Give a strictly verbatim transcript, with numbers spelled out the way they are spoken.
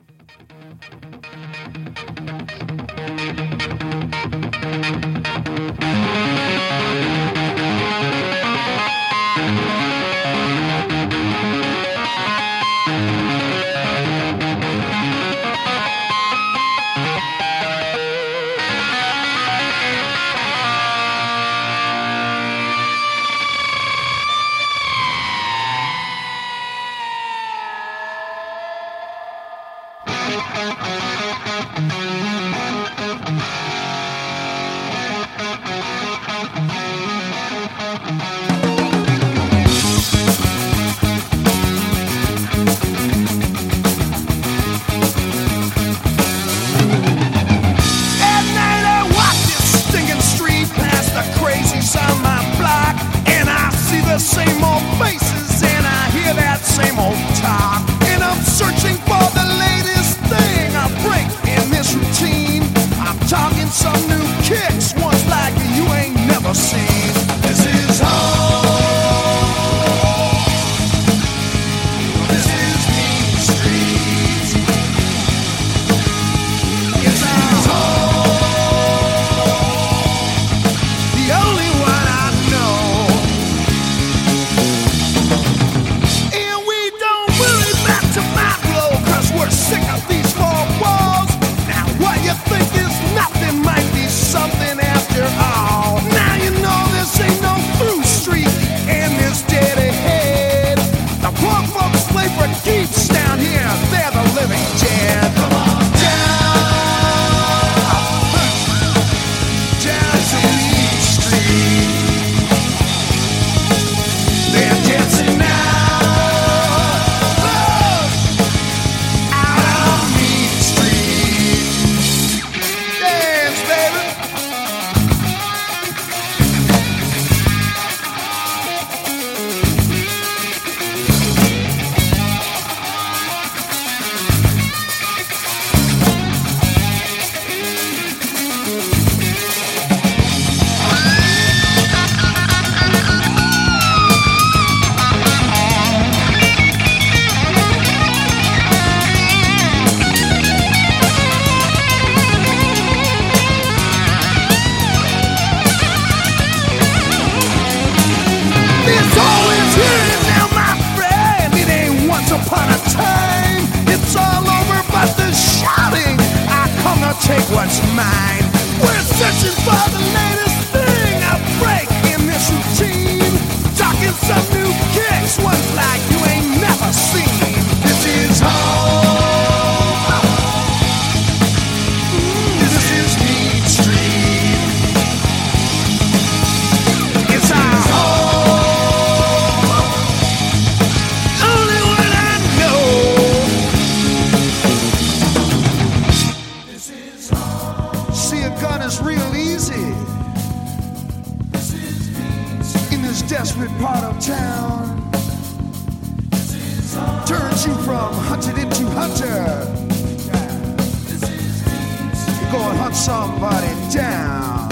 The same old faces and I hear that same old talk, and I'm searching for the latest thing I break in this routine. I'm talking some new kicks, ones like you ain't never seen. This is home. This is Mean Street. It's our home, the only one I know. We're sick of these four walls. Now what you think is nothing might be something after all. Now you know this ain't no through street, the end is dead ahead. The poor folks play for keeps down here, they're the living dead. Come on down, down to Mean Street. They're dancing now. Upon a time, it's all over, but the shouting, I come to take what's mine. We're searching for the latest thing I break in this routine. Talking some new kicks, ones like you ain't never seen. This is home. This is Mean Street. It's our home. Is real easy in this desperate part of town. Turns you from hunted into hunter. You go and hunt somebody down.